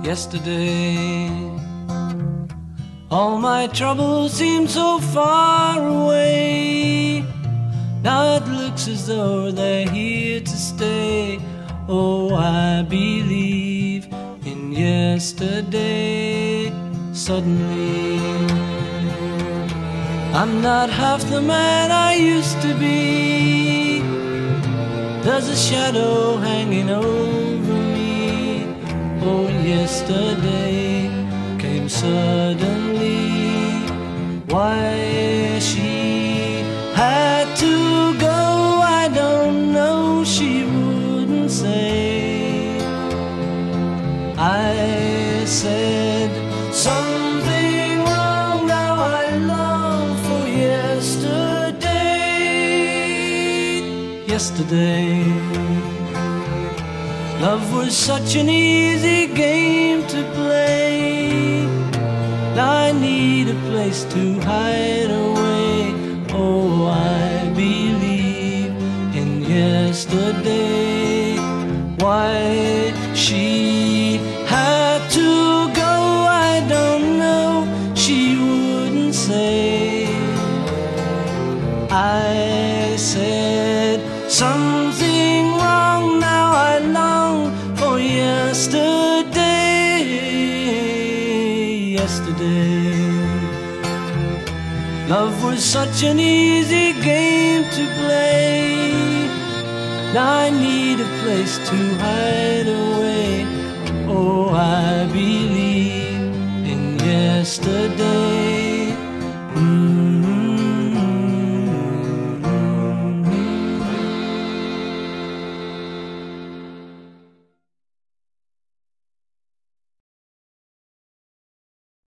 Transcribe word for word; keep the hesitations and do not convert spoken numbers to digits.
yesterday. All my troubles seem so far away. Now it looks as though they're here to stay. Oh, I believe in yesterday. Suddenly, I'm not half the man I used to be. There's a shadow hanging over me. Oh, yesterday came suddenly. Why she had to go, I don't know, she wouldn't say. I said something wrong, now I long for yesterday. Yesterday, love was such an easy game to play. Now I need a place to hide away. Oh, I believe in yesterday. Why she had to go, I don't know, she wouldn't say. I said something wrong, now I long for yesterday. Yesterday, love was such an easy game to play. Now I need a place to hide away. Oh, I believe in yesterday.